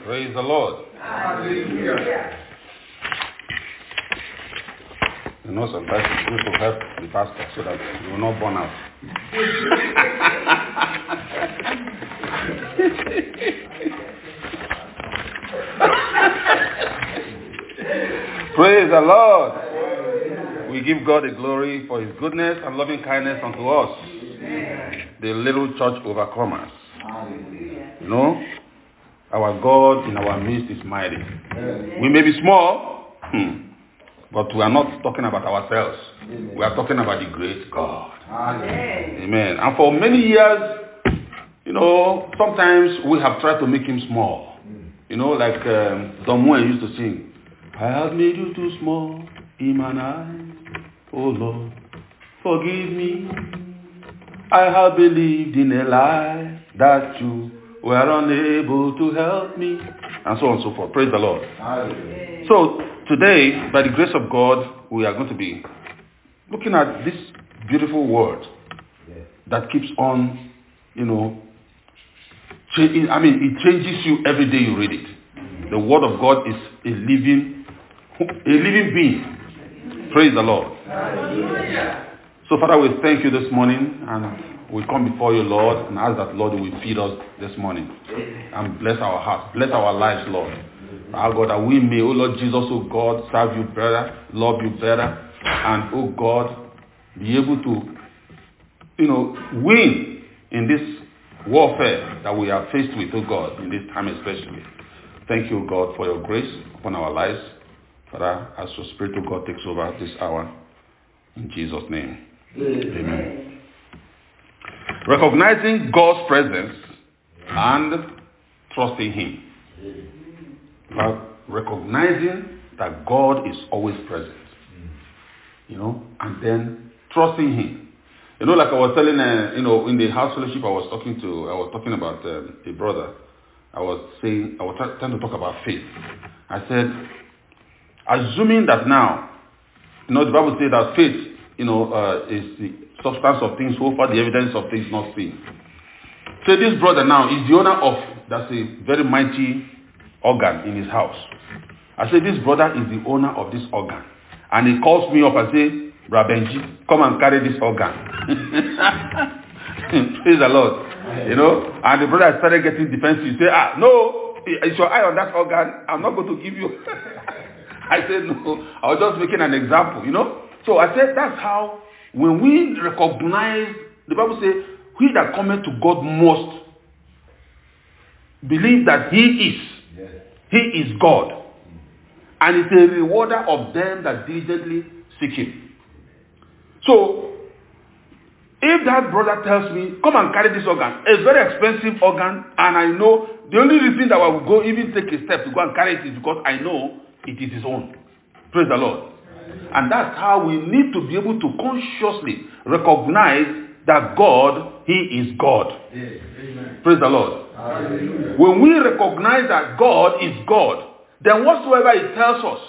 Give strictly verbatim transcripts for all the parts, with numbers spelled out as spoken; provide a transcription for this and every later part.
Praise the Lord. Hallelujah. You know, sometimes it's good to help the pastor so that you will not burn out. Praise the Lord. We give God the glory for his goodness and loving kindness unto us, the little church overcomers. You know, our God in our midst is mighty. We may be small, but we are not talking about ourselves. We are talking about the great God. Amen. And for many years, you know, sometimes we have tried to make him small. You know, like um, Don Moen used to sing, I have made you too small in my eyes, oh Lord, forgive me. I have believed in a lie that you were unable to help me, and so on and so forth. Praise the Lord. Amen. So today, by the grace of God, we are going to be looking at this beautiful word that keeps on, you know, changing. I mean, it changes you every day you read it. The word of God is a living, a living being. Praise the Lord. Hallelujah. So, Father, we thank you this morning, and we come before you, Lord, and ask that, Lord, you will feed us this morning and bless our hearts, bless our lives, Lord. Our God, that we may, oh Lord Jesus, oh God, serve you better, love you better, and, oh God, be able to, you know, win in this warfare that we are faced with, oh God, in this time especially. Thank you, God, for your grace upon our lives. Father, as your Spirit, oh God, takes over this hour, in Jesus' name. Amen. Amen. Recognizing God's presence and trusting him. But recognizing that God is always present. You know, and then trusting him. You know, like I was telling, uh, you know, in the house fellowship I was talking to, I was talking about um, a brother. I was saying, I was try- trying to talk about faith. I said, assuming that now, you know, the Bible says that faith, you know, uh, is the substance of things hoped for, the evidence of things not seen. So this brother now is the owner of, that's a very mighty organ in his house. I said, this brother is the owner of this organ. And he calls me up and says, Rabenji, come and carry this organ. Praise the Lord. You know, and the brother started getting defensive. He said, ah, no, is your eye on that organ? I'm not going to give you. I said, no, I was just making an example, you know. So I said, that's how, when we recognize, the Bible says, he that cometh to God must believe that he is. Yes. He is God. And is a rewarder of them that diligently seek him. So, if that brother tells me, come and carry this organ, it's a very expensive organ, and I know the only reason that I will go even take a step to go and carry it is because I know it is his own. Praise the Lord. And that's how we need to be able to consciously recognize that God, he is God. Yes. Praise the Lord. Hallelujah. When we recognize that God is God, then whatsoever he tells us,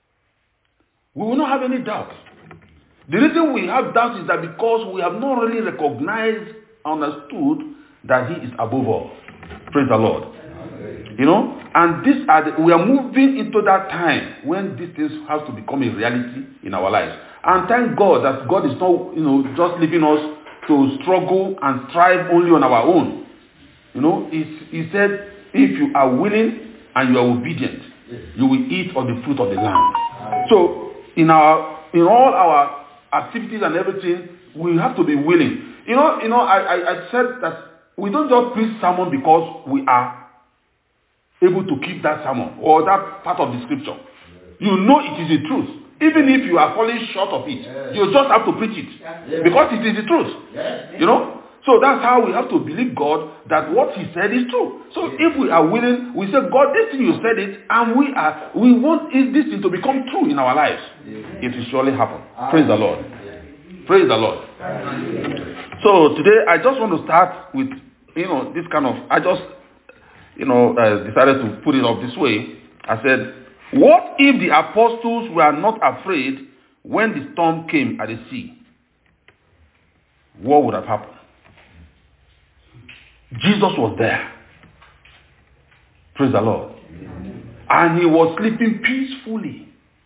we will not have any doubt. The reason we have doubt is that because we have not really recognized, understood that he is above all. Praise the Lord. Amen. You know, and this are the, we are moving into that time when these things have to become a reality in our lives. And thank God that God is not, you know, just leaving us to struggle and strive only on our own. You know, he, he said, if you are willing and you are obedient, you will eat of the fruit of the land. So, in our, in all our activities and everything, we have to be willing. You know, you know, I, I, I said that we don't just preach sermon because we are able to keep that sermon or that part of the scripture. You know it is the truth. Even if you are falling short of it, you just have to preach it because it is the truth. You know. So that's how we have to believe God that what he said is true. So if we are willing, we say, God, this thing you said it, and we are, we want this thing to become true in our lives. It will surely happen. Praise the Lord. Praise the Lord. So today I just want to start with, you know, this kind of, I just, you know, uh, decided to put it up this way. I said, what if the apostles were not afraid when the storm came at the sea? What would have happened? Jesus was there. Praise the Lord. And he was sleeping peacefully.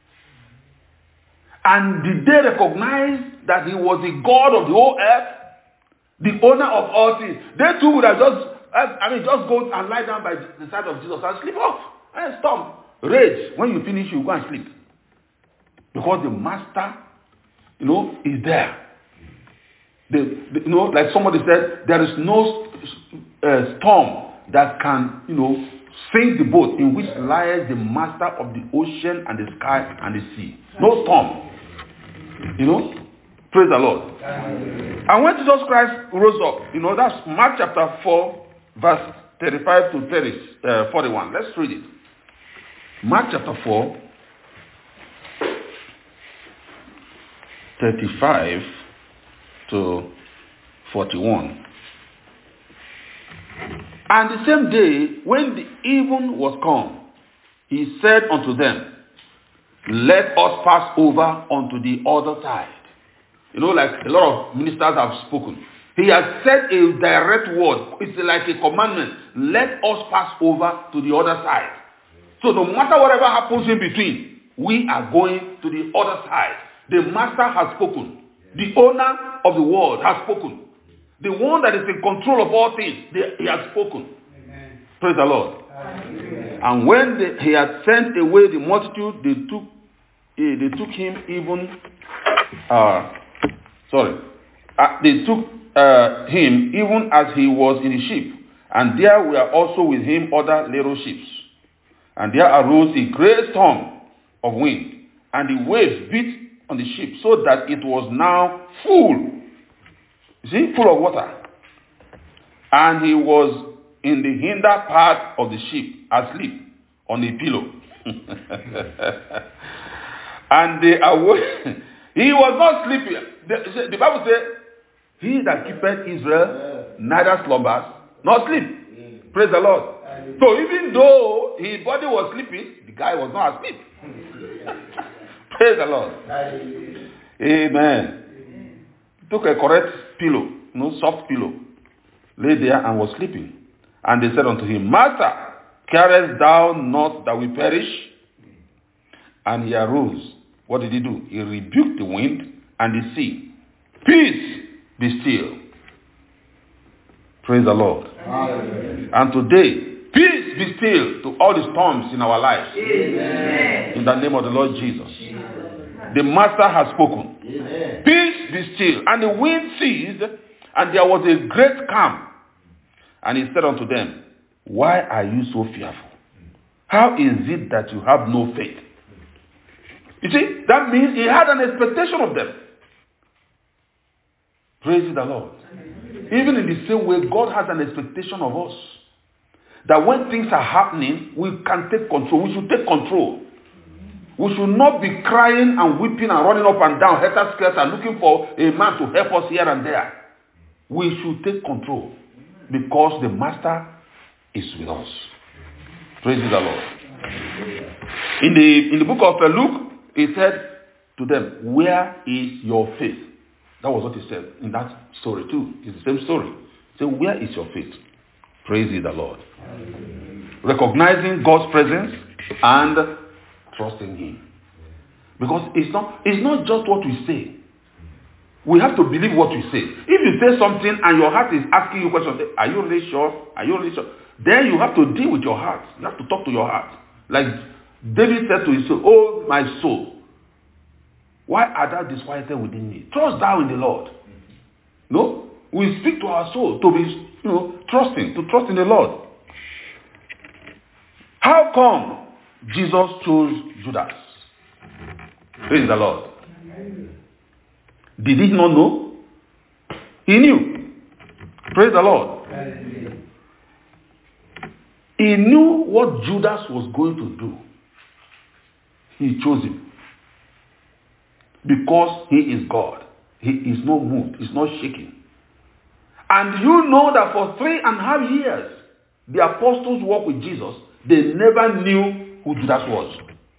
And did they recognize that he was the God of the whole earth? The owner of all things. They too would have just, I mean, just go and lie down by the side of Jesus and sleep off. And stop. Rage. When you finish, you go and sleep. Because the master, you know, is there. The, the, you know, like somebody said, there is no uh, storm that can, you know, sink the boat in which lies the master of the ocean and the sky and the sea. No storm. You know? Praise the Lord. And when Jesus Christ rose up, you know, that's Mark chapter four, verse thirty-five to thirty, uh, forty-one. Let's read it. Mark chapter four, thirty-five to forty-one. And the same day, when the even was come, he said unto them, let us pass over unto the other side. You know, like a lot of ministers have spoken. He has said a direct word. It's like a commandment. Let us pass over to the other side. So no matter whatever happens in between, we are going to the other side. The master has spoken. The owner of the world has spoken. The one that is in control of all things, they, he has spoken. Amen. Praise the Lord. Amen. And when they, he had sent away the multitude, they took, eh, they took him even... Uh, Sorry. Uh, they took uh, him even as he was in the ship. And there were also with him other little ships. And there arose a great storm of wind. And the waves beat on the ship so that it was now full. You see, full of water. And he was in the hinder part of the ship asleep on a pillow. And they awoke. He was not sleeping. The, the Bible says, he that keepeth Israel neither slumbers nor sleep. Praise the Lord. So even though his body was sleeping, the guy was not asleep. Praise the Lord. Amen. He took a correct pillow, no soft pillow, lay there and was sleeping. And they said unto him, Master, carest thou not that we perish? And he arose. What did he do? He rebuked the wind and the sea. Peace, be still. Praise the Lord. Amen. And today, peace be still to all the storms in our lives. Amen. In the name of the Lord Jesus. Amen. The Master has spoken. Amen. Peace be still. And the wind ceased, and there was a great calm. And he said unto them, why are you so fearful? How is it that you have no faith? You see, that means he had an expectation of them. Praise the Lord. Even in the same way, God has an expectation of us. That when things are happening, we can take control. We should take control. We should not be crying and weeping and running up and down, helter-skelter, and looking for a man to help us here and there. We should take control because the Master is with us. Praise the Lord. In the, in the book of Luke, he said to them, where is your faith? That was what he said in that story too. It's the same story. He said, where is your faith? Praise the Lord. Amen. Recognizing God's presence and trusting him. Because it's not, it's not just what we say. We have to believe what we say. If you say something and your heart is asking you questions, are you really sure? Are you really sure? Then you have to deal with your heart. You have to talk to your heart. Like David said to his soul, oh my soul, why art thou disquieted within me? Trust thou in the Lord. No? We speak to our soul to be, you know, trusting, to trust in the Lord. How come Jesus chose Judas? Praise the Lord. Did he not know? He knew. Praise the Lord. He knew what Judas was going to do. He chose him. Because he is God. He is not moved. He's not shaking. And you know that for three and a half years, the apostles walked with Jesus. They never knew who Judas was.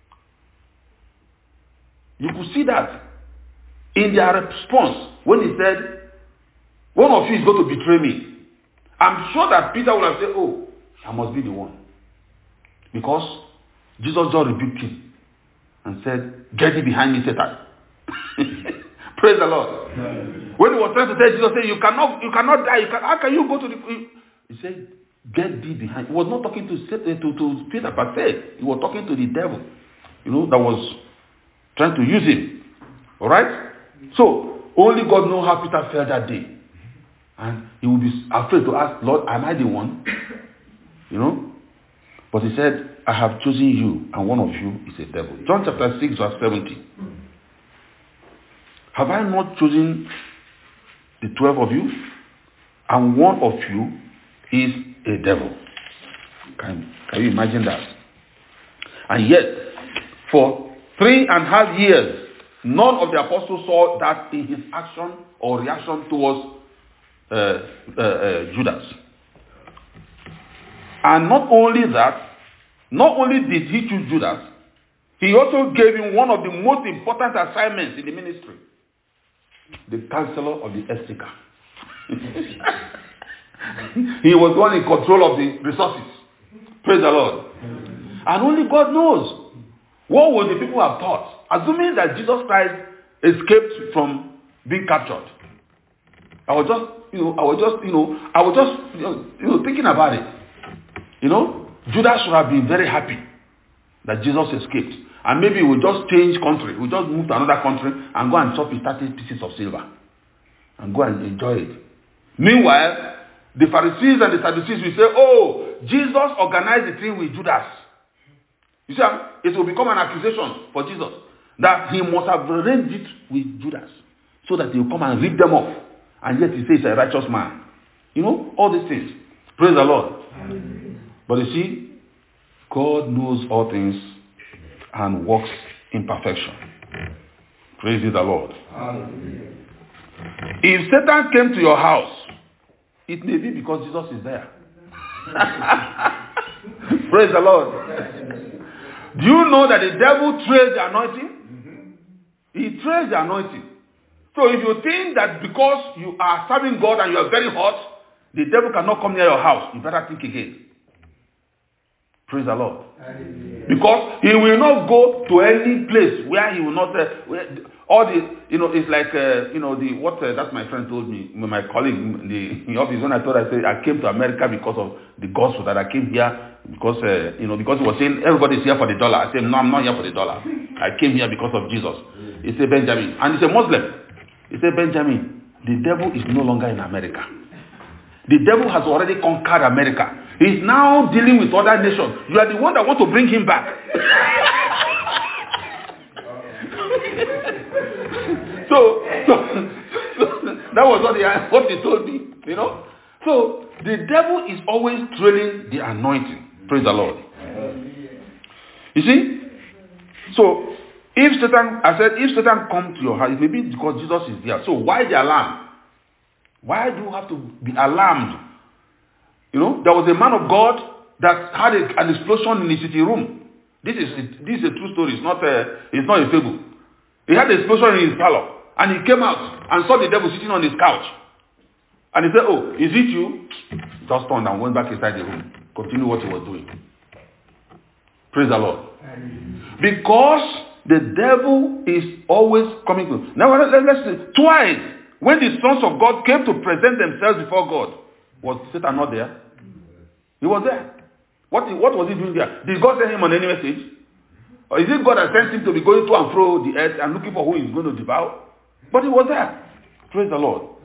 You could see that in their response when he said, one of you is going to betray me. I'm sure that Peter would have said, oh, I must be the one. Because Jesus just rebuked him and said, "Get thee behind me, Satan." Praise the Lord. Amen. When he was trying to tell Jesus, say, you cannot, you cannot die. You can, how can you go to the... He said, "Get thee behind." He was not talking to, to, to Peter per se. He was talking to the devil, you know, that was trying to use him. All right? So, only God knows how Peter felt that day. And he would be afraid to ask, "Lord, am I the one?" You know? But he said, "I have chosen you, and one of you is a devil." John chapter six, verse seventy. "Have I not chosen the twelve of you? And one of you is a devil." Can, can you imagine that? And yet, for three and a half years, none of the apostles saw that in his action or reaction towards uh, uh, uh, Judas. And not only that, not only did he choose Judas, he also gave him one of the most important assignments in the ministry: the counselor of the exchequer. He was the one in control of the resources. Praise the Lord. And only God knows what would the people have thought, assuming that Jesus Christ escaped from being captured. I was just, you know, I was just, you know, I was just, you know, you know thinking about it. You know, Judas should have been very happy that Jesus escaped, and maybe we'll just change country. We'll just move to another country and go and chop his thirty pieces of silver and go and enjoy it. Meanwhile, the Pharisees and the Sadducees will say, "Oh, Jesus organized the thing with Judas." You see, it will become an accusation for Jesus that he must have arranged it with Judas so that he will come and rip them off. And yet he says he's a righteous man. You know, all these things. Praise the Lord. Amen. But you see, God knows all things and works in perfection. Praise the Lord. Amen. If Satan came to your house, it may be because Jesus is there. Praise the Lord. Do you know that the devil trades the anointing? Mm-hmm. He trades the anointing. So if you think that because you are serving God and you are very hot, the devil cannot come near your house, you better think again. Praise the Lord. Amen. Because he will not go to any place where he will not, uh, where, all the, you know, it's like, uh, you know, the, what, uh, that's my friend told me, my colleague, the, in office, when I told her, I said, I came to America because of the gospel, that I came here because, uh, you know, because he was saying, everybody's here for the dollar. I said, no, I'm not here for the dollar. I came here because of Jesus. He said, Benjamin, and he's a Muslim. He said, Benjamin, the devil is no longer in America. The devil has already conquered America. He's now dealing with other nations. You are the one that want to bring him back. so, so, so that was what he, what he told me, you know. So the devil is always trailing the anointing. Praise the Lord. You see? So if Satan, I said, if Satan comes to your house, it may be because Jesus is there. So why the alarm? Why do you have to be alarmed? You know, there was a man of God that had a, an explosion in his city room. This is this is a true story. It's not a it's not a fable. He had an explosion in his parlor, and he came out and saw the devil sitting on his couch. And he said, "Oh, is it you?" Just turned and went back inside the room. Continue what he was doing. Praise the Lord. Because the devil is always coming to. Now let's see. Twice, when the sons of God came to present themselves before God, was Satan not there? He was there. What, what was he doing there? Did God send him on any message? Or is it God that sent him to be going to and fro the earth and looking for who he's going to devour? But he was there. Praise the Lord.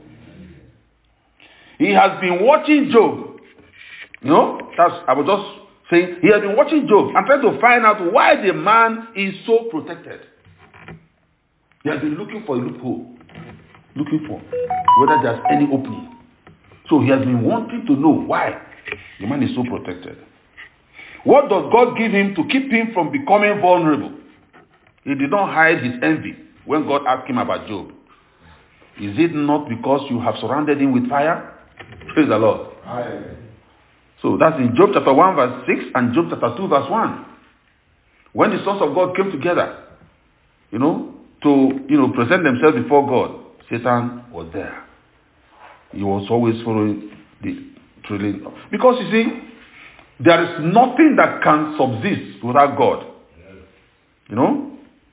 He has been watching Job. You know, that's, I was just saying, he has been watching Job and trying to find out why the man is so protected. He has been looking for a loophole. Looking for whether there's any opening. So he has been wanting to know why the man is so protected. What does God give him to keep him from becoming vulnerable? He did not hide his envy when God asked him about Job. Is it not because you have surrounded him with fire? Praise the Lord. Aye. So that's in Job chapter one verse six and Job chapter two verse one. When the sons of God came together, you know, to, you know, present themselves before God, Satan was there. He was always following the trailing. Because you see, There is nothing that can subsist without God. You know?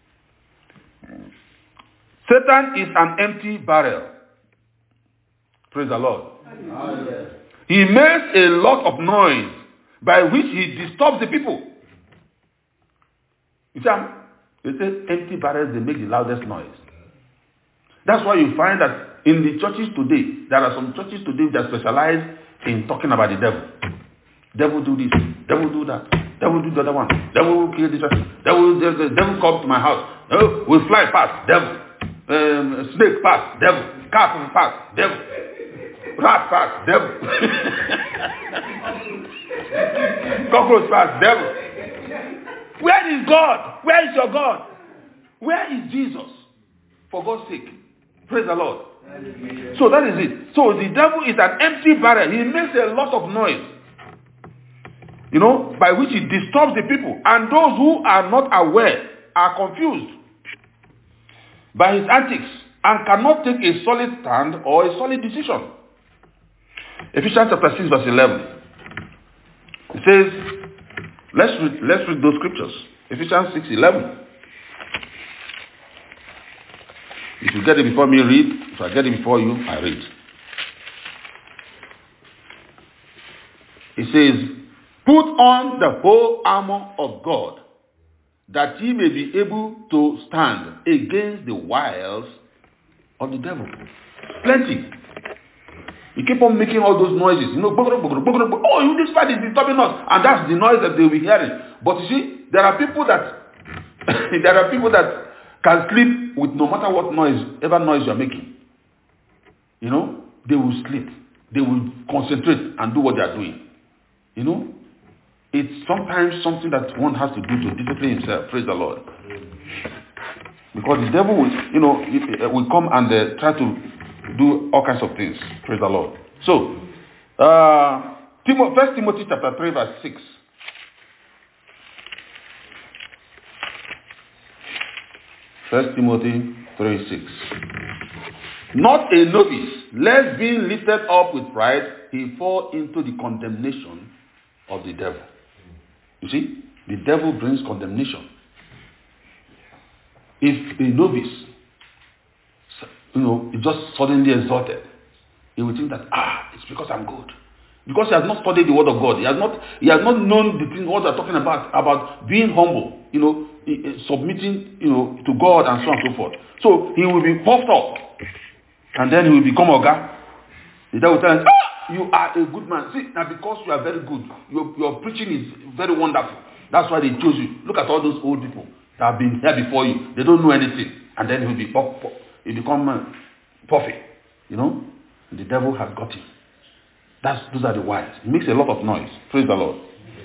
Satan is an empty barrel. Praise the Lord. Amen. He makes a lot of noise by which he disturbs the people. You see, they say empty barrels, they make the loudest noise. That's why you find that in the churches today, there are some churches today that specialize in talking about the devil. Devil do this, devil do that, devil do the other one, devil will kill this person, devil, the, the devil come to my house, oh, we'll fly past, devil, um, snake past, devil, cat past, devil, rat past, devil, cockroach past, devil. Where is God? Where is your God? Where is Jesus? For God's sake. Praise the Lord. So that is it. So the devil is an empty barrel. He makes a lot of noise. You know, by which he disturbs the people. And those who are not aware are confused by his antics and cannot take a solid stand or a solid decision. Ephesians chapter six verse eleven. It says, let's read, let's read those scriptures. Ephesians six eleven. If you get it before me, read. If I get it before you, I read. It says, put on the whole armor of God, that ye may be able to stand against the wiles of the devil. Plenty. You keep on making all those noises. You know, oh, you this part is disturbing us. And that's the noise that they'll be hearing. But you see, there are people that there are people that can sleep with no matter what noise, ever noise you're making. You know, they will sleep. They will concentrate and do what they are doing. You know, it's sometimes something that one has to do to discipline himself. Praise the Lord. Because the devil will, you know, will come and uh, try to do all kinds of things. Praise the Lord. So, uh, First Timothy chapter three verse six. First Timothy three six. Not a novice, lest being lifted up with pride, he fall into the condemnation of the devil. You see, the devil brings condemnation. If a novice, you know, is just suddenly exalted, he will think that, ah, it's because I'm good. Because he has not studied the word of God. He has not, he has not known the thing, what they're talking about, about being humble, you know, submitting, you know, to God and so on and so forth. So he will be puffed up. And then he will become Oga. The devil will tell him, ah, you are a good man. See, now because you are very good, your, your preaching is very wonderful. That's why they chose you. Look at all those old people that have been here before you. They don't know anything. And then he will be puff, puff, he become uh, puffy. You know? The devil has got him. That's, those are the wise. He makes a lot of noise. Praise the Lord.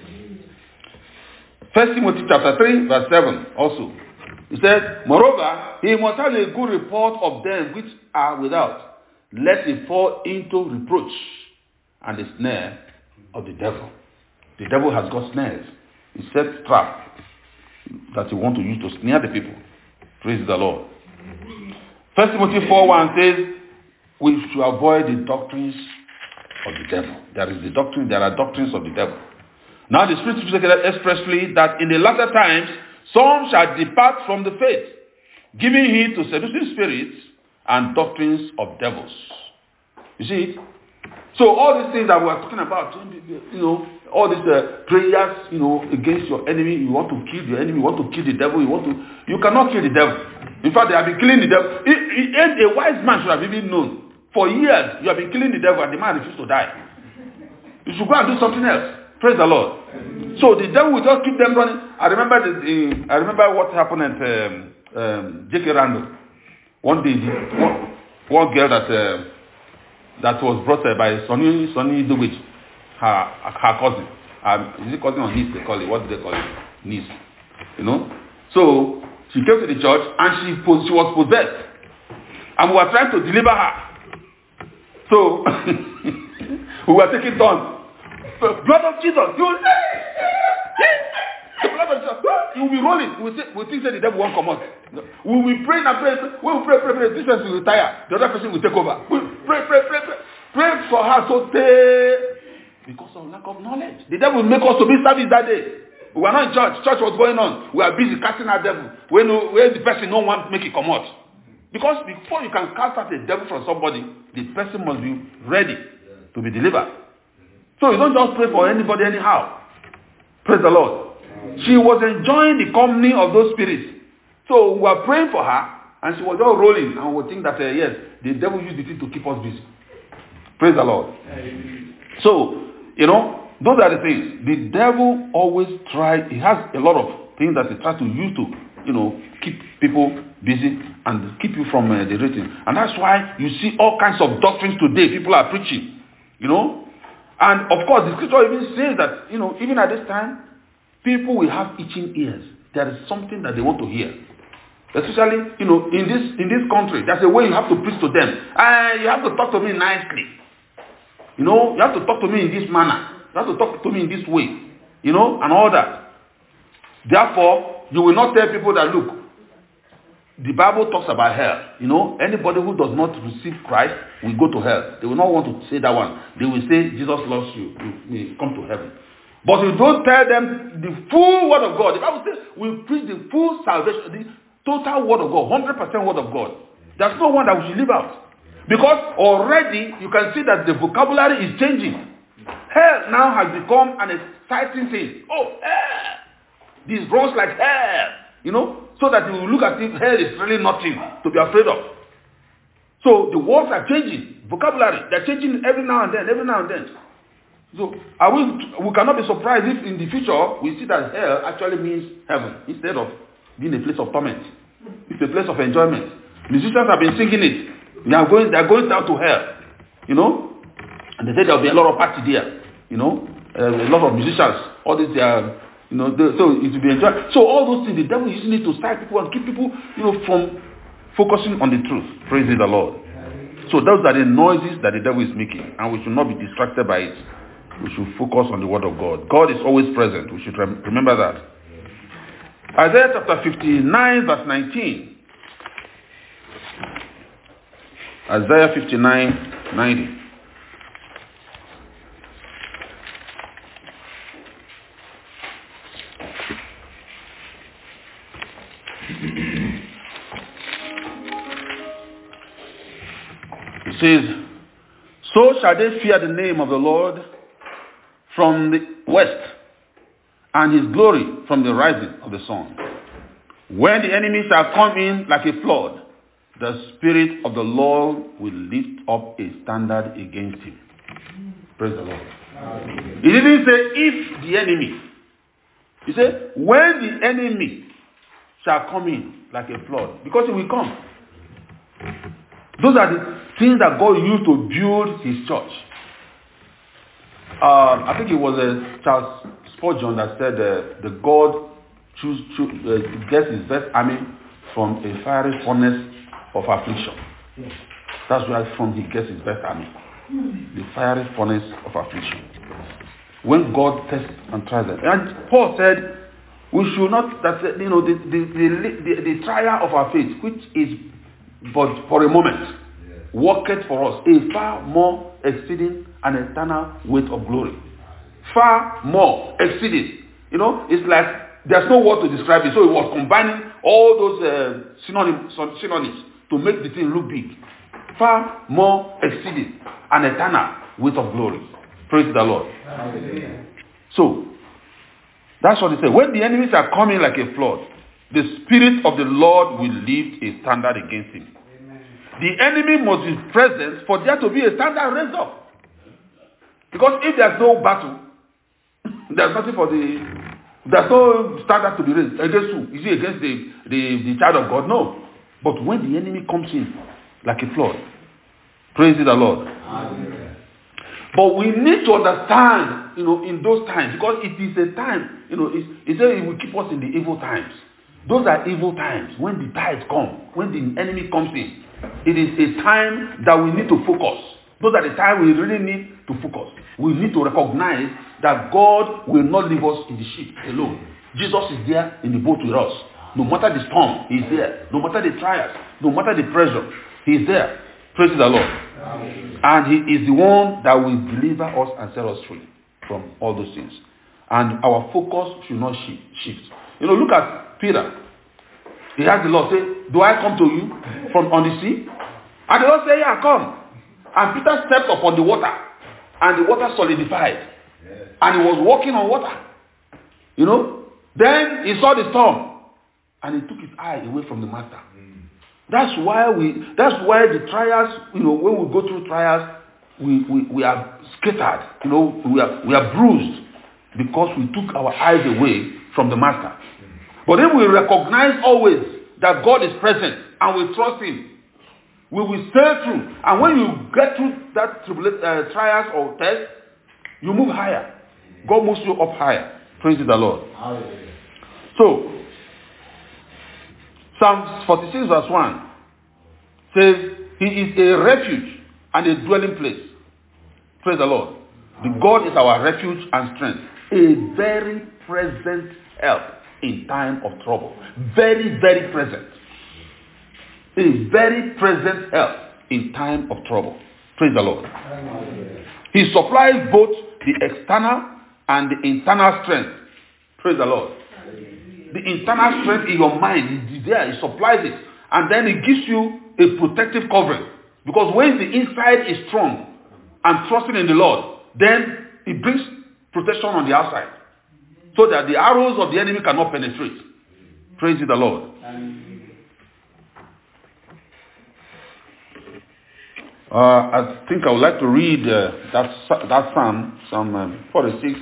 First Timothy chapter three, verse seven also. He said, moreover, he must have a good report of them which are without, lest he fall into reproach and the snare of the devil. The devil has got snares. He sets traps that he wants to use to snare the people. Praise the Lord. First Timothy four one says, we should avoid the doctrines of the devil. There is the doctrine, there are doctrines of the devil. Now the Scripture says expressly that in the latter times, some shall depart from the faith, giving heed to seducing spirits and doctrines of devils. You see it? So all these things that we are talking about, you know, all these uh, prayers, you know, against your enemy, you want to kill your enemy, you want to kill the devil, you want to, you cannot kill the devil. In fact, they have been killing the devil. It, it, a wise man should have even known. For years, you have been killing the devil and the man refused to die. You should go and do something else. Praise the Lord. So the devil will just keep them running. I remember the, the I remember what happened at um, um, J K Randall. One day, the, one, one girl that uh, that was brought uh, by Sonny Sonny Dowich, her her cousin. Um, is it cousin or niece? They call it. What do they call it? Niece. You know. So she came to the church and she she was possessed, and we were trying to deliver her. So we were taking turns. The blood of Jesus. You will the blood of Jesus. You will be rolling. We will say, we think that the devil won't come out. We will pray and pray. We will pray, pray, pray. This person will retire. The other person will take over. We will pray, pray, pray, pray. Pray for her so stay. Because of lack of knowledge. The devil will make us to be service that day. We were not in church. Church was going on. We are busy casting out devil. When, when the person no one to make it come out. Because before you can cast out a devil from somebody, the person must be ready to be delivered. So you don't just pray for anybody anyhow. Praise the Lord. She was enjoying the company of those spirits. So we were praying for her, and she was all rolling, and we think that, uh, yes, the devil used the thing to keep us busy. Praise the Lord. So, you know, those are the things. The devil always tries, he has a lot of things that he tries to use to, you know, keep people busy and keep you from uh, the rating. And that's why you see all kinds of doctrines today people are preaching, you know. And of course, the scripture even says that, you know, even at this time, people will have itching ears. There is something that they want to hear. Especially, you know, in this in this country, there's a way you have to preach to them. Uh, you have to talk to me nicely. You know, you have to talk to me in this manner. You have to talk to me in this way. You know, and all that. Therefore, you will not tell people that, look, the Bible talks about hell. You know, anybody who does not receive Christ will go to hell. They will not want to say that one. They will say, Jesus loves you. You will come to heaven. But you don't tell them the full word of God. The Bible says we preach the full salvation, the total word of God, one hundred percent word of God. There's no one that we should leave out. Because already you can see that the vocabulary is changing. Hell now has become an exciting thing. Oh, hell! This runs like hell. You know? So that you will look at it, hell is really nothing to be afraid of. So the words are changing. Vocabulary, they're changing every now and then, every now and then. So are we, we cannot be surprised if in the future we see that hell actually means heaven instead of being a place of torment. It's a place of enjoyment. Musicians have been singing it. They are going, they are going down to hell. You know? And they say there will be a lot of party there. You know? Uh, a lot of musicians. All this, they are, you know, they, so it will be enjoyed. So all those things, the devil is using it to start people and keep people, you know, from focusing on the truth. Praise the Lord. So those are the noises that the devil is making. And we should not be distracted by it. We should focus on the word of God. God is always present. We should rem- remember that. Isaiah chapter fifty-nine verse nineteen. Isaiah fifty-nine ninety. It says, so shall they fear the name of the Lord from the west, and his glory from the rising of the sun. When the enemy shall come in like a flood, the Spirit of the Lord will lift up a standard against him. Praise the Lord. Amen. He didn't say if the enemy. He said when the enemy shall come in like a flood, because he will come. Those are the things that God used to build his church. Uh, I think it was uh, Charles Spurgeon that said uh, the God choose, choose uh, gets his best army from a fiery furnace of affliction. Yes. That's where from he gets his best army. Mm. The fiery furnace of affliction. When God tests and tries them. And Paul said, we should not, that you know, the, the, the, the, the trial of our faith, which is but for a moment, yes, worketh for us a far more exceeding and eternal weight of glory. Far more exceeding. You know, it's like there's no word to describe it. So it was combining all those uh, synonyms, synonyms to make the thing look big. Far more exceeding and eternal weight of glory. Praise the Lord. Amen. So, that's what he said. When the enemies are coming like a flood, the Spirit of the Lord will lift a standard against him. Amen. The enemy must be present for there to be a standard raised up. Because if there's no battle, there's nothing for the, there's no standard to be raised. Against who? Is it against the, the, the child of God? No. But when the enemy comes in like a flood, praise the Lord. Amen. But we need to understand, you know, in those times, because it is a time, you know, it, it says it will keep us in the evil times. Those are evil times. When the tides come, when the enemy comes in, it is a time that we need to focus. Those are the times we really need to focus. We need to recognize that God will not leave us in the ship alone. Jesus is there in the boat with us. No matter the storm, he is there. No matter the trials, no matter the pressure, he is there. Praise the Lord. Amen. And he is the one that will deliver us and set us free. from all those things. And our focus should not shi- shift. You know, look at Peter. He has the Lord say, do I come to you from on the sea? And the Lord say, yeah, come. And Peter stepped upon the water. And the water solidified. Yes. And he was walking on water. You know. Then he saw the storm. And he took his eye away from the master. Mm. That's why we that's why the trials, you know, when we go through trials, we, we, we are scattered. You know, we are we are bruised. Because we took our eyes away from the master. Mm. But if we recognize always that God is present and we trust him, we will sail through. And when you get through that tribula- uh, trials or test, you move higher. God moves you up higher. Praise the Lord. Hallelujah. So, Psalm forty-six verse one says, he is a refuge and a dwelling place. Praise the Lord. The God is our refuge and strength. A very present help in time of trouble. Very, very present. A very present help in time of trouble. Praise the Lord. He supplies both the external and the internal strength. Praise the Lord. The internal strength in your mind is there. He supplies it. And then it gives you a protective covering. Because when the inside is strong and trusting in the Lord, then it brings protection on the outside. So that the arrows of the enemy cannot penetrate. Praise the Lord. Uh, I think I would like to read uh, that that Psalm, Psalm um, forty-six,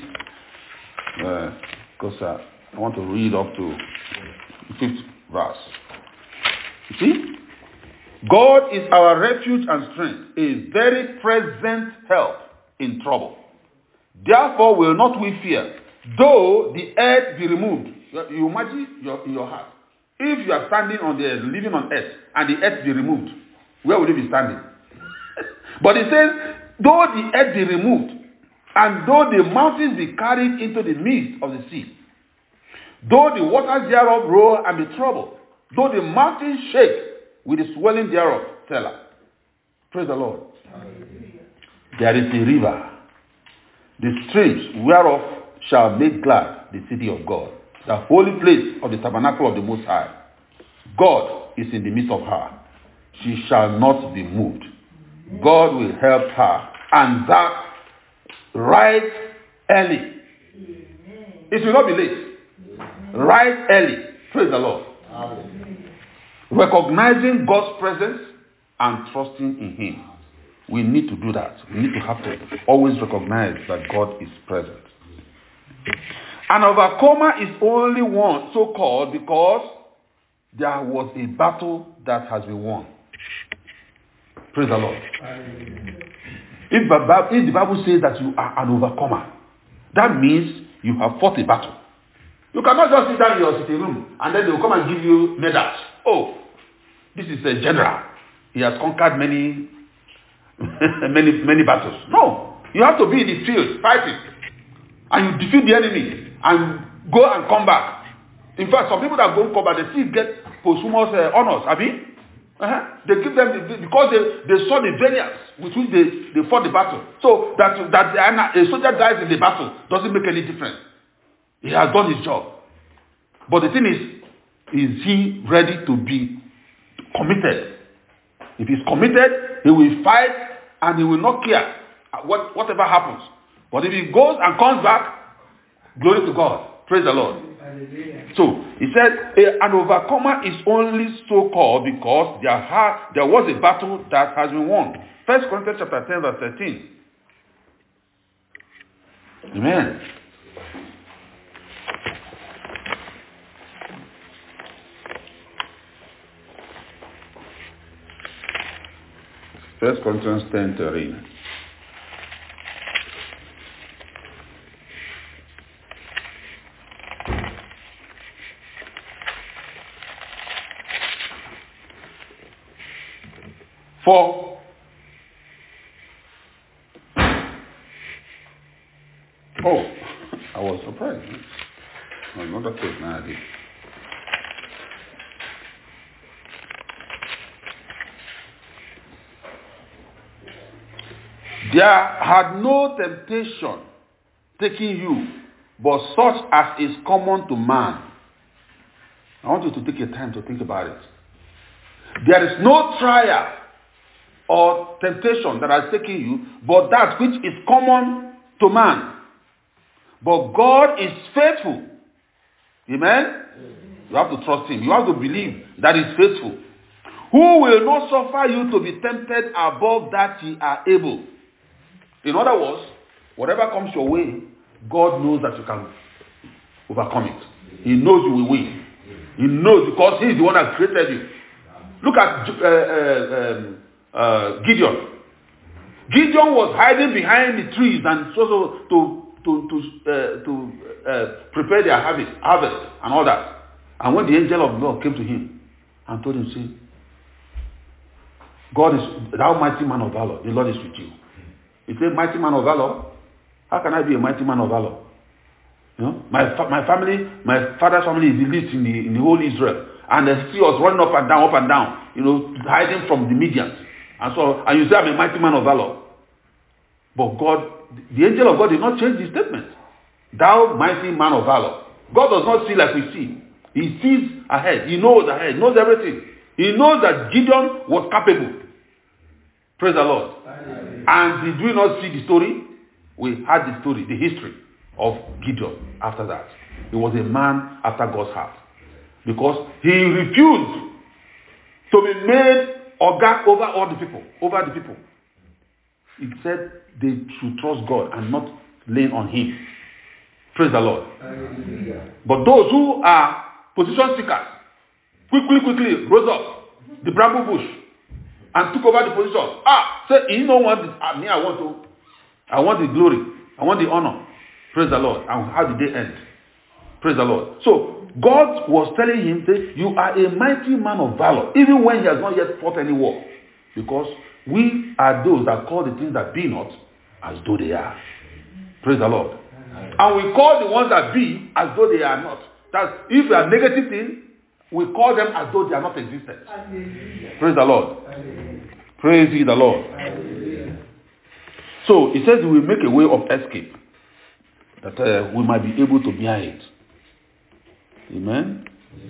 uh, because uh, I want to read up to the fifth verse. You see? God is our refuge and strength, a very present help in trouble. Therefore will not we fear, though the earth be removed. You, you imagine your, in your heart. If you are standing on the earth, living on earth, and the earth be removed, where will you be standing? But it says, though the earth be removed, and though the mountains be carried into the midst of the sea, though the waters thereof roar and be troubled, though the mountains shake with the swelling thereof, Selah. Praise the Lord. Hallelujah. There is a river, the streams whereof shall make glad the city of God, the holy place of the tabernacle of the Most High. God is in the midst of her. She shall not be moved. God will help her, and that right early. It will not be late. Right early. Praise the Lord. Recognizing God's presence and trusting in him. We need to do that. We need to have to always recognize that God is present. An overcomer is only one, so called, because there was a battle that has been won. Praise the Lord. If the Bible says that you are an overcomer, that means you have fought a battle. You cannot just sit down in your sitting room and then they will come and give you medals. Oh, this is a general. He has conquered many, many, many battles. No, you have to be in the field fighting, and you defeat the enemy and go and come back. In fact, some people that go and come back, they still get posthumous uh, honors. I mean, uh-huh. They give them the, because they, they saw the valiance with which they, they fought the battle. So that that a soldier dies in the battle doesn't make any difference. He has done his job. But the thing is, is he ready to be committed? If he's committed, he will fight and he will not care what, whatever happens. But if he goes and comes back, glory to God. Praise the Lord. So, he said, an overcomer is only so called because there, ha- there was a battle that has been won. First Corinthians chapter ten, verse thirteen. Amen. First Corinthians ten, thirteen. For oh, I was surprised. Oh, another page now I did. There had no temptation taking you, but such as is common to man. I want you to take your time to think about it. There is no trial or temptation that has taken you, but that which is common to man. But God is faithful. Amen? You have to trust him. You have to believe that he is faithful. Who will not suffer you to be tempted above that ye are able. In other words, whatever comes your way, God knows that you can overcome it. He knows you will win. He knows because he is the one that created you. Look at uh, uh, um, uh, Gideon. Gideon was hiding behind the trees and so, so to to to uh, to uh, prepare their harvest, harvest and all that. And when the angel of the Lord came to him and told him, "See, God is thou mighty man of valor. The Lord is with you." He said, "Mighty man of valor? How can I be a mighty man of valor? You know, my fa- my family, my father's family is the least in the in the whole Israel, and the sea was running up and down, up and down, you know, hiding from the Midians. And so, and you say I'm a mighty man of valor, but God, the angel of God, did not change his statement. Thou mighty man of valor. God does not see like we see. He sees ahead. He knows ahead. Knows everything. He knows that Gideon was capable. Praise the Lord. Amen. And did we not see the story? We had the story, the history of Gideon after that. He was a man after God's heart. Because he refused to be made Oga over all the people, over the people. He said they should trust God and not lean on him. Praise the Lord. Amen. But those who are position seekers, quickly, quickly rose up the bramble bush and took over the position. Ah, say, you know what? Ah, me, I want to, I want the glory, I want the honor. Praise the Lord. And how did they end? Praise the Lord. So God was telling him, say, you are a mighty man of valor, even when he has not yet fought any war, because we are those that call the things that be not as though they are. Praise the Lord. And we call the ones that be as though they are not. That if they are negative things, we call them as though they are not existent. Praise the Lord. Praise ye the Lord. So it says we will make a way of escape, that uh, we might be able to bear it. Amen.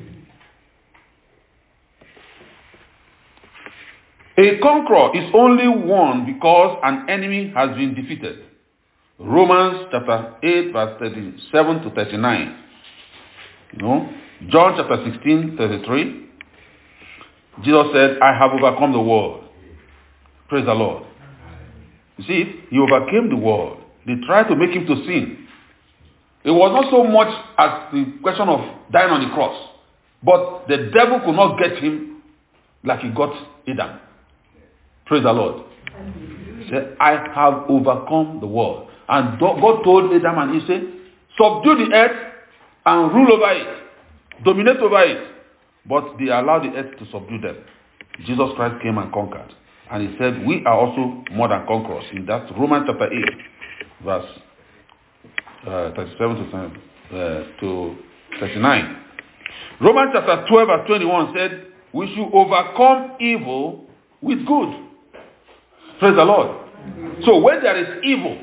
A conqueror is only won because an enemy has been defeated. Romans chapter eight, verse thirty-seven to thirty-nine. You know, John chapter sixteen, thirty-three. Jesus said, I have overcome the world. Praise the Lord. You see, he overcame the world. They tried to make him to sin. It was not so much as the question of dying on the cross, but the devil could not get him like he got Adam. Praise the Lord. He said, I have overcome the world. And God told Adam, and he said, subdue the earth and rule over it. Dominate over it. But they allowed the earth to subdue them. Jesus Christ came and conquered. And he said, we are also more than conquerors. In that Romans chapter eight, verse uh, thirty-seven to, uh, to thirty-nine. Romans chapter twelve, verse twenty-one said, we should overcome evil with good. Praise the Lord. Mm-hmm. So when there is evil,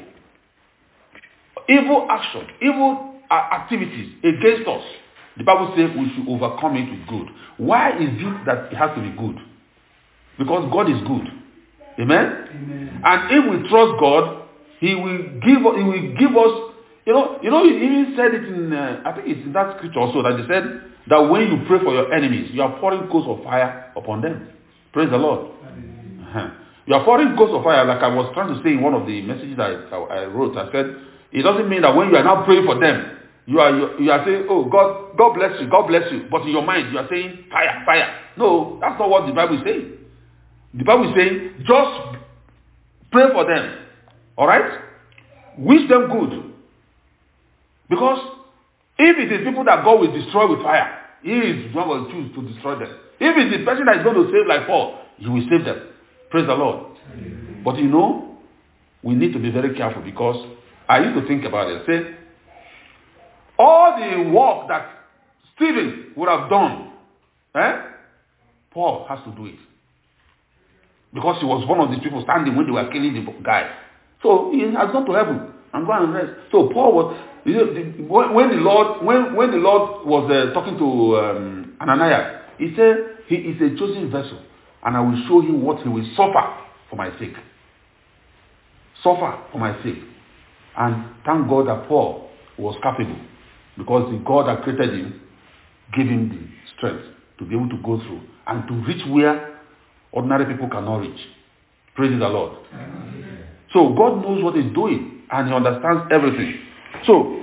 evil action, evil uh, activities against us, the Bible says we should overcome it with good. Why is it that it has to be good? Because God is good. Amen? Amen. And if we trust God, He will give. He will give us. You know. You know. He even said it in. Uh, I think it's in that scripture also that He said that when you pray for your enemies, you are pouring coals of fire upon them. Praise the Lord. Uh-huh. You are pouring coals of fire, like I was trying to say in one of the messages I, I, I wrote. I said it doesn't mean that when you are now praying for them, you are you, you are saying, "Oh God, God bless you, God bless you," but in your mind you are saying, "Fire, fire." No, that's not what the Bible is saying. The Bible is saying, just pray for them. All right? Wish them good. Because if it is people that God will destroy with fire, He is not going to choose to destroy them. If it's the person that is going to save like Paul, He will save them. Praise the Lord. Amen. But you know, we need to be very careful, because I used to think about it. Say, all the work that Stephen would have done, eh, Paul has to do it. Because he was one of the people standing when they were killing the guy. So he has gone to heaven. And and go and rest. So Paul was, you know, the, when the Lord, when, when the Lord was uh, talking to um, Ananias, he said, he is a chosen vessel, and I will show him what he will suffer for my sake. Suffer for my sake. And thank God that Paul was capable, because the God that created him gave him the strength to be able to go through and to reach where ordinary people cannot reach. Praise the Lord. Amen. So God knows what he's doing, and he understands everything. So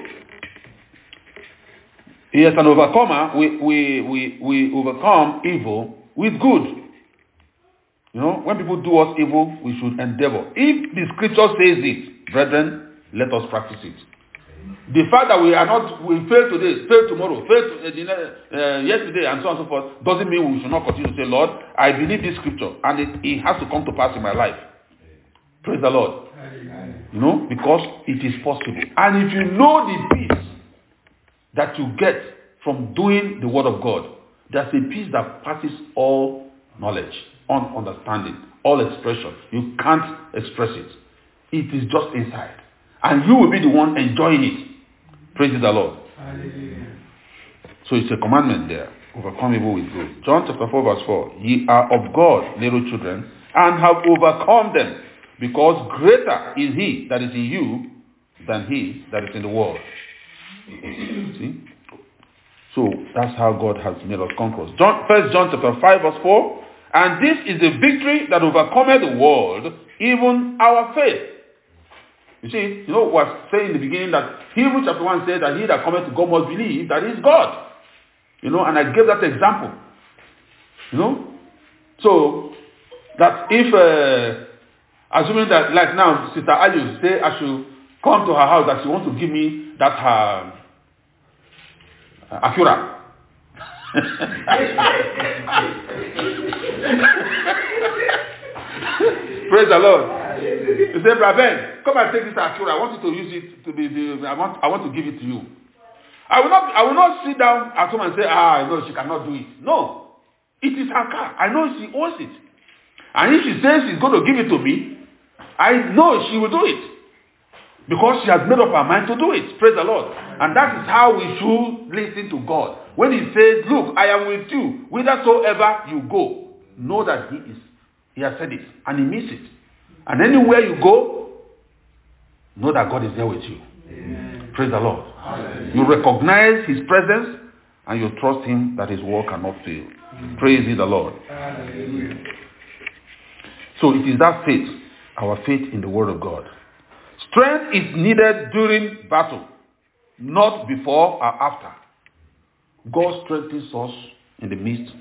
he is an overcomer. We, we, we, we overcome evil with good. You know, when people do us evil, we should endeavor. If the scripture says it, brethren, let us practice it. The fact that we are not, we fail today, fail tomorrow, fail to, uh, uh, yesterday, and so on and so forth, doesn't mean we should not continue to say, Lord, I believe this scripture, and it, it has to come to pass in my life. Praise the Lord. You know, because it is possible. And if you know the peace that you get from doing the word of God, there's a peace that passes all knowledge, all understanding, all expression. You can't express it. It is just inside. And you will be the one enjoying it. Praise the Lord. Hallelujah. So it's a commandment there. Overcome evil with good. John chapter four verse four. Ye are of God, little children, and have overcome them, because greater is he that is in you than he that is in the world. See? So that's how God has made us conquerors. John, First John chapter five verse four. And this is the victory that overcometh the world, even our faith. You see, you know what I was saying in the beginning, that Hebrews chapter one said that he that cometh to God must believe that he is God. You know, and I gave that example. You know? So, that if, uh, assuming that, like now, Sister Aliu say I should come to her house, that she wants to give me that her uh, Acura. Praise the Lord. You say, Brother Ben, come and take this Acura. I want you to use it to be the, I want I want to give it to you. I will not I will not sit down at home and say, ah, no, she cannot do it. No. It is her car. I know she owns it. And if she says she's going to give it to me, I know she will do it. Because she has made up her mind to do it. Praise the Lord. And that is how we should listen to God. When he says, look, I am with you, whithersoever you go, know that he is. He has said it. And he means it. And anywhere you go, know that God is there with you. Amen. Praise the Lord. Hallelujah. You recognize his presence and you trust him that his word cannot fail. Amen. Praise the Lord. Hallelujah. So it is that faith, our faith in the word of God. Strength is needed during battle, not before or after. God strengthens us in the midst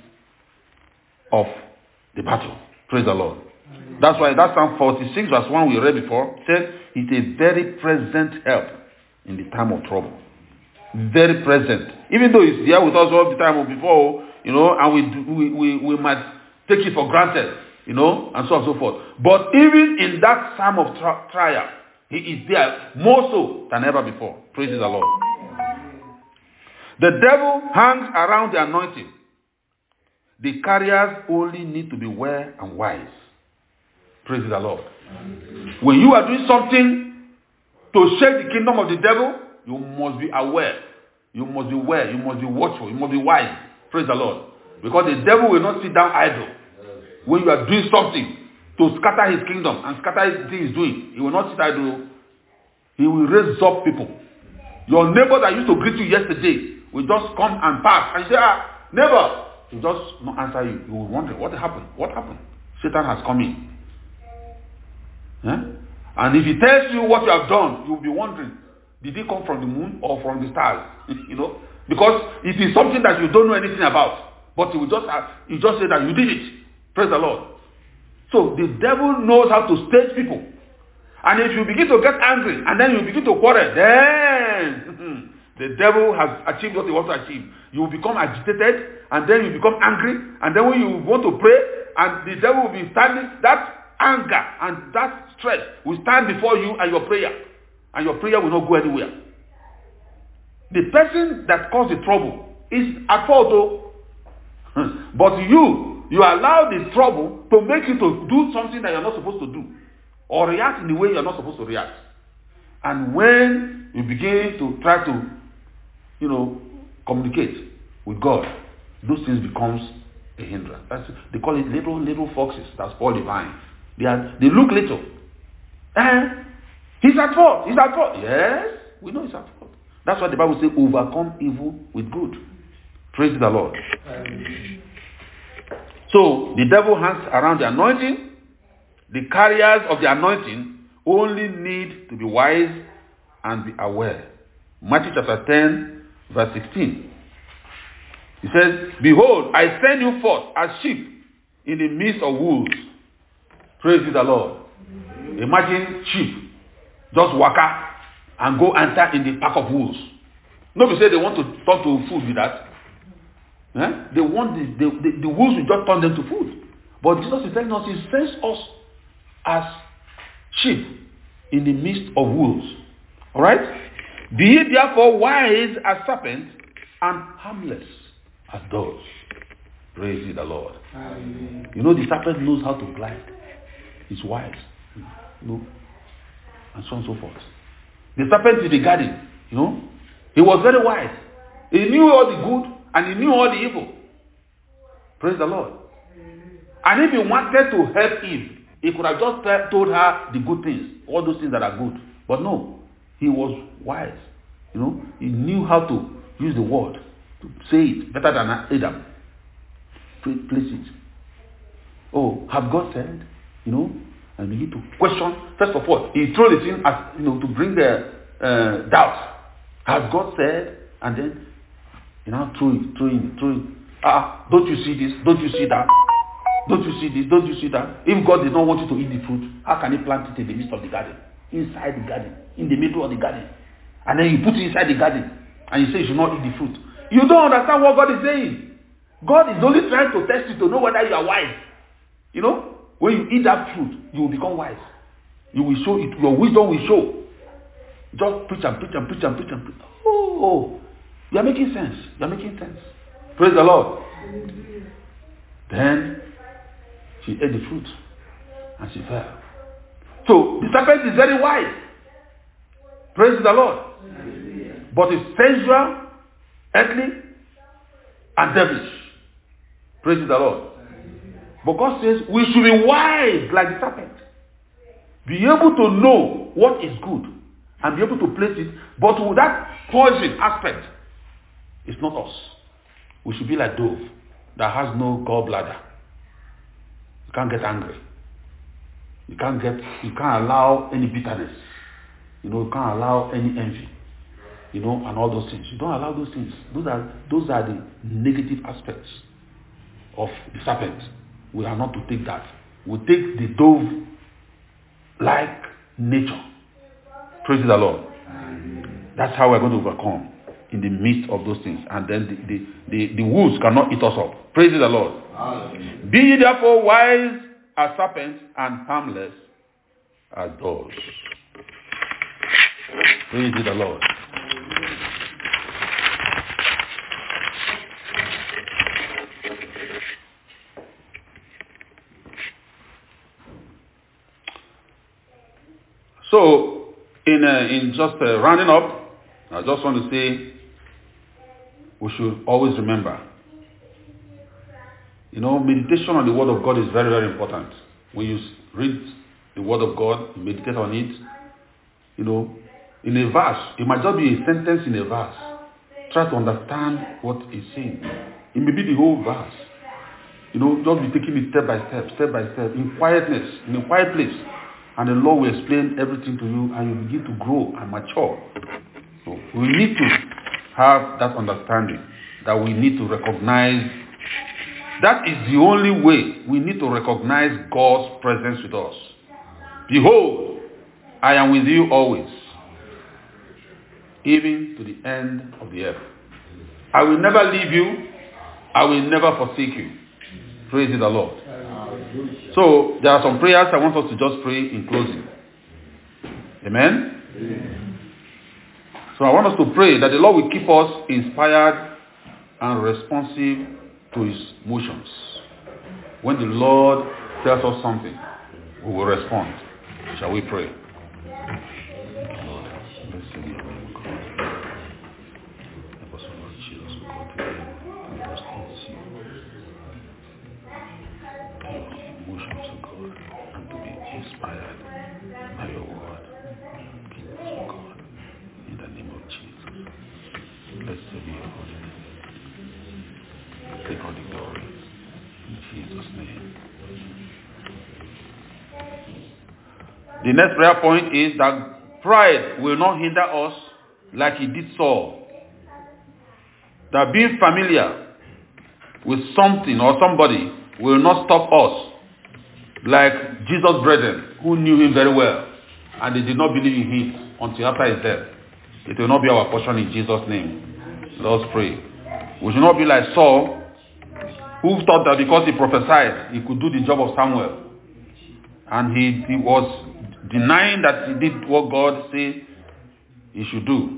of the battle. Praise the Lord. That's why that Psalm forty-six verse one we read before said it's a very present help in the time of trouble. Very present. Even though it's there with us all the time before, you know, and we, we, we, we might take it for granted, you know, and so on and so forth. But even in that time of tri- trial, he is there more so than ever before. Praise the Lord. The devil hangs around the anointing. The carriers only need to be aware and wise. Praise the Lord. When you are doing something to shake the kingdom of the devil, you must be aware. You must be aware. You must be watchful. You must be wise. Praise the Lord. Because the devil will not sit down idle. When you are doing something to scatter his kingdom and scatter his thing he's doing, he will not sit idle. He will raise up people. Your neighbor that used to greet you yesterday will just come and pass. And you say, ah, neighbor. He will just not answer you. You will wonder, what happened? What happened? Satan has come in. Huh? And if he tells you what you have done, you will be wondering, did he come from the moon or from the stars? You know, because it is something that you don't know anything about. But he will just have, you just say that you did it. Praise the Lord. So the devil knows how to stage people. And if you begin to get angry and then you begin to quarrel, then the devil has achieved what he wants to achieve. You will become agitated and then you become angry. And then when you want to pray and the devil will be standing, that anger and that stress will stand before you and your prayer. And your prayer will not go anywhere. The person that caused the trouble is at fault though. But you, you allow the trouble to make you to do something that you're not supposed to do. Or react in the way you're not supposed to react. And when you begin to try to, you know, communicate with God, those things becomes a hindrance. That's, they call it little, little foxes that spoil the vine. They are, they look little. And he's at fault. He's at fault. Yes, we know he's at fault. That's why the Bible says, overcome evil with good. Praise the Lord. Amen. So, the devil hangs around the anointing. The carriers of the anointing only need to be wise and be aware. Matthew chapter ten, verse sixteen. He says, behold, I send you forth as sheep in the midst of wolves. Praise the Lord. Imagine sheep just waka and go enter in the pack of wolves. Nobody say they want to turn to food with that. Eh? They want the, the, the, the wolves will just turn them to food. But Jesus is telling us, he sends us as sheep in the midst of wolves. Alright? Be ye therefore wise as serpents and harmless as doves. Praise the Lord. Amen. You know, the serpent knows how to glide. He's wise. You know, and so on and so forth. The serpent in the garden, you know, he was very wise. He knew all the good and he knew all the evil. Praise the Lord. And if he wanted to help Eve, he could have just told her the good things, all those things that are good. But no, he was wise. You know, he knew how to use the word to say it better than Adam. Place it. Oh, have God said? You know, and begin to question. First of all, he throws it in as, you know, to bring the uh, doubt. Has God said? And then, you know, throw it, throw it, throw it. Ah, don't you see this? Don't you see that? Don't you see this? Don't you see that? If God did not want you to eat the fruit, how can he plant it in the midst of the garden? Inside the garden. In the middle of the garden. And then you put it inside the garden. And you say you should not eat the fruit. You don't understand what God is saying. God is only trying to test you to know whether you are wise. You know? When you eat that fruit, you will become wise. You will show it. Your wisdom will show. Just preach and preach and preach and preach and preach. Oh, you are making sense. You are making sense. Praise the Lord. Then she ate the fruit and she fell. So the serpent is very wise. Praise the Lord. But it's sensual, earthly, and devilish. Praise the Lord. But God says we should be wise like the serpent. Be able to know what is good and be able to place it. But with that poison aspect, it's not us. We should be like dove that has no gallbladder. You can't get angry. You can't get. You can't allow any bitterness. You know, you can't allow any envy. You know, and all those things. You don't allow those things. Those are those are the negative aspects of the serpent. We are not to take that. We take the dove like nature. Praise the Lord. That's how we're going to overcome in the midst of those things. And then the, the, the, the wolves cannot eat us up. Praise the Lord. Amen. Be ye therefore wise as serpents and harmless as doves. Praise the Lord. So, in uh, in just uh, rounding up, I just want to say, we should always remember, you know, meditation on the Word of God is very, very important. When you read the Word of God, you meditate on it, you know, in a verse, it might just be a sentence in a verse. Try to understand what it's saying. It may be the whole verse. You know, just be taking it step by step, step by step, in quietness, in a quiet place. And the Lord will explain everything to you and you begin to grow and mature. So we need to have that understanding that we need to recognize. That is the only way we need to recognize God's presence with us. Behold, I am with you always, even to the end of the earth. I will never leave you. I will never forsake you. Praise the Lord. So, there are some prayers I want us to just pray in closing. Amen? Amen? So, I want us to pray that the Lord will keep us inspired and responsive to his motions. When the Lord tells us something, we will respond. Shall we pray? inspired by your word. Give us, O God, in the name of Jesus. Blessed be your holy name. Take all the glory in Jesus' name. The next prayer point is that pride will not hinder us like it did Saul. That being familiar with something or somebody will not stop us like Jesus' brethren who knew him very well and they did not believe in him until after his death. It will not be our portion in Jesus' name. Let us pray. We should not be like Saul, who thought that because he prophesied, he could do the job of Samuel. And he, he was denying that he did what God said he should do.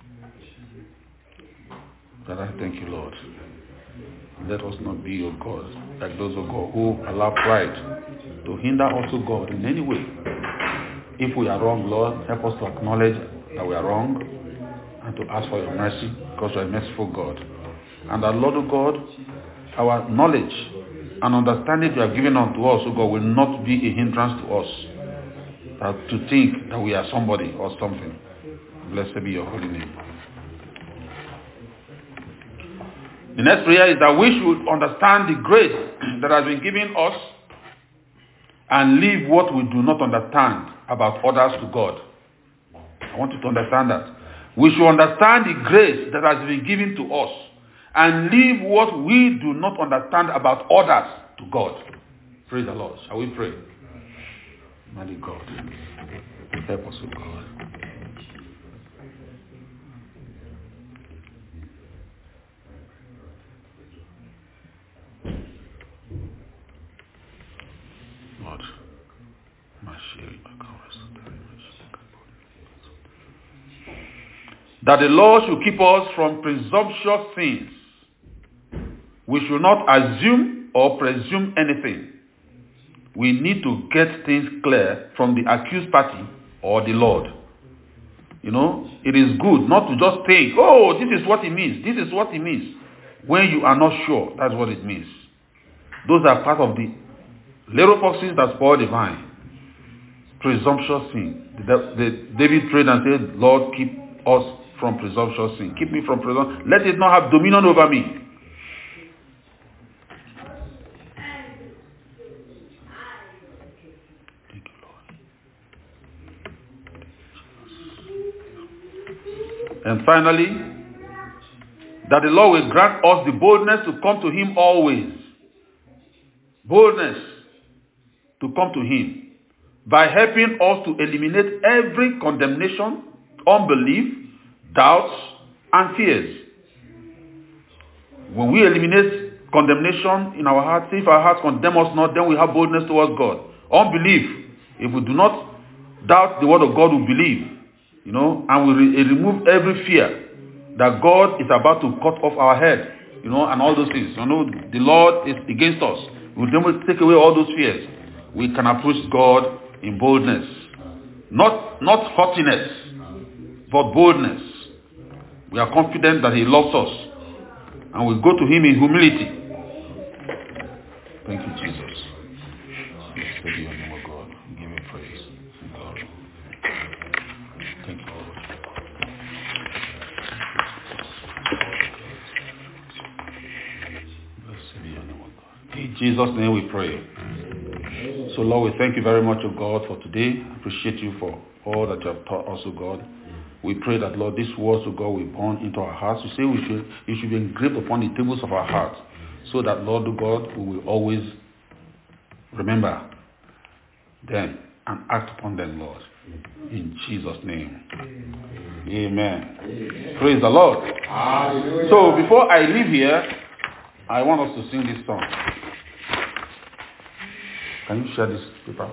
Father, thank you, Lord. Let us not be, O God, like those, O God, who allow pride to hinder us, O God, in any way. If we are wrong, Lord, help us to acknowledge that we are wrong and to ask for your mercy, because you are a merciful God. And that, Lord, O God, our knowledge and understanding you have given unto us, O God, will not be a hindrance to us uh, to think that we are somebody or something. Blessed be your holy name. The next prayer is that we should understand the grace that has been given us and leave what we do not understand about others to God. I want you to understand that. We should understand the grace that has been given to us and leave what we do not understand about others to God. Praise the Lord. Shall we pray? Mighty God, help us, O God. Lord, that the Lord should keep us from presumptuous sins. We should not assume or presume anything. We need to get things clear from the accused party or the Lord. You know, it is good not to just think, oh, this is what it means. This is what it means. When you are not sure, that's what it means. Those are part of the little foxes that spoil the vine. Presumptuous sin. The, the, David prayed and said, Lord, keep us from presumptuous sin. Keep me from presumption. Let it not have dominion over me. Thank you, Lord. And finally, that the Lord will grant us the boldness to come to him always. Boldness to come to him. By helping us to eliminate every condemnation, unbelief, doubts, and fears. When we eliminate condemnation in our hearts, if our hearts condemn us not, then we have boldness towards God. Unbelief, if we do not doubt the word of God, we believe, you know, and we re- remove every fear that God is about to cut off our head, you know, and all those things. You know, the Lord is against us. We will take away all those fears. We can approach God in boldness. Not, not haughtiness, but boldness. We are confident that he loves us. And we go to him in humility. Thank you, Jesus. Thank you, name of God. Give him praise and glory. Thank you, Lord. Blessed be your name of God. In Jesus' name we pray. So Lord, we thank you very much, O God, for today. I appreciate you for all that you have taught us, O God. We pray that, Lord, these words, O God, will burn into our hearts. You say we should, it should be engraved upon the tables of our hearts, so that, Lord, O God, we will always remember them and act upon them, Lord. In Jesus' name. Amen. Amen. Praise the Lord. Hallelujah. So before I leave here, I want us to sing this song. Can you share this paper?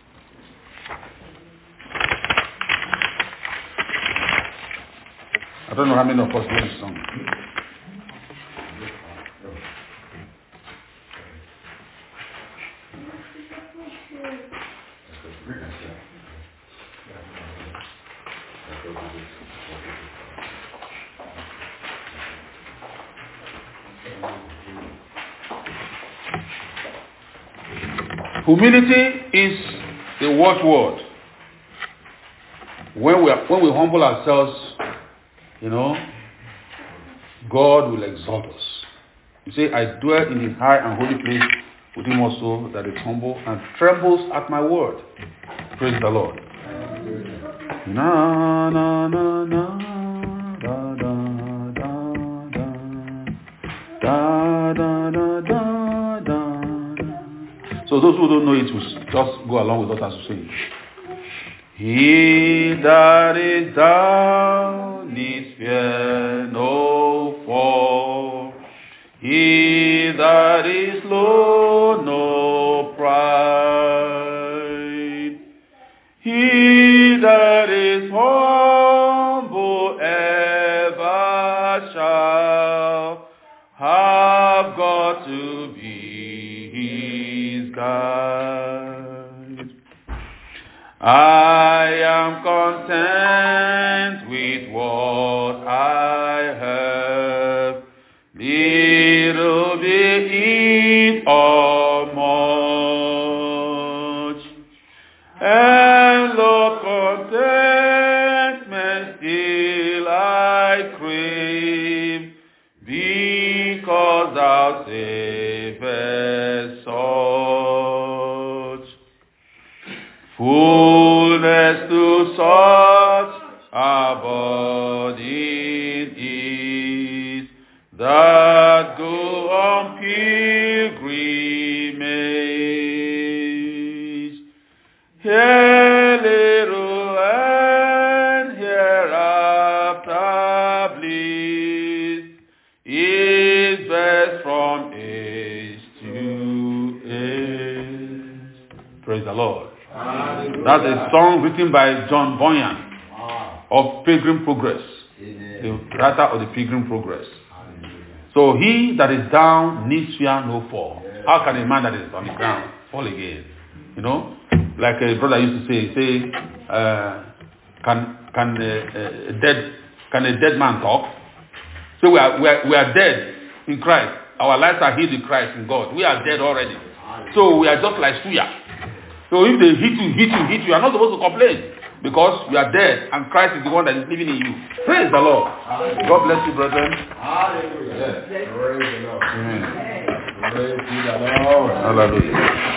I don't know how many of us know this song. Humility is the watchword. When we are, when we humble ourselves, you know, God will exalt us. You say, I dwell in the high and holy place with him also that is humble and trembles at my word. Praise the Lord. Na na na na da da da da da da da da. So those who don't know it will just go along with us as we sing. He that is down needs fear no fall. He that is low no pride. He that is humble ever shall have God to be his guide. I am content with what I have, little be it or much, and Lord, contentment still I crave, because thou savest such. Fullness to such abiding is, that go on pilgrimage. Here little and hereafter bliss is best from age to age. Praise the Lord. That's a song written by John Bunyan of Pilgrim Progress, the writer of the Pilgrim Progress. So he that is down needs fear no fall. How can a man that is on the ground fall again? You know, like a brother used to say, say, uh, can can a, a dead can a dead man talk? So we are we are we are dead in Christ. Our lives are hid in Christ in God. We are dead already. So we are just like suya. So if they hit you, hit you, hit you, you are not supposed to complain, because you are dead and Christ is the one that is living in you. Praise the Lord. Hallelujah. God bless you, brethren. Hallelujah. Yes. Praise the Lord. Amen. Praise the Lord.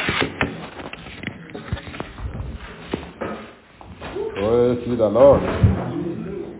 Hallelujah. Praise the Lord.